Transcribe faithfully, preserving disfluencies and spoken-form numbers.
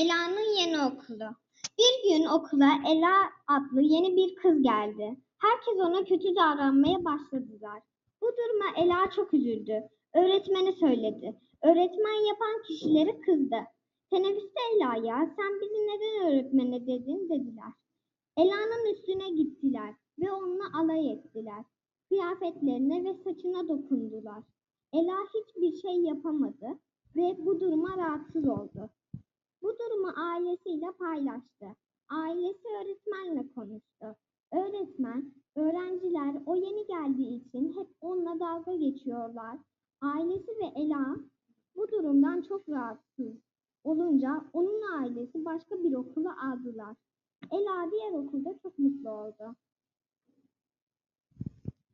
Ela'nın yeni okulu. Bir gün okula Ela adlı yeni bir kız geldi. Herkes ona kötü davranmaya başladılar. Bu duruma Ela çok üzüldü. Öğretmene söyledi. Öğretmen yapan kişileri kızdı. Teneffüste Ela'ya "Sen bizi neden öğretmene dedin?" dediler. Ela'nın üstüne gittiler ve onunla alay ettiler. Kıyafetlerine ve saçına dokundular. Ela hiçbir şey yapamadı ve bu duruma rahatsız oldu. Bu durumu ailesiyle paylaştı. Ailesi öğretmenle konuştu. Öğretmen, öğrenciler o yeni geldiği için hep onunla dalga geçiyorlar. Ailesi ve Ela bu durumdan çok rahatsız olunca onun ailesi başka bir okula aldılar. Ela diğer okulda çok mutlu oldu.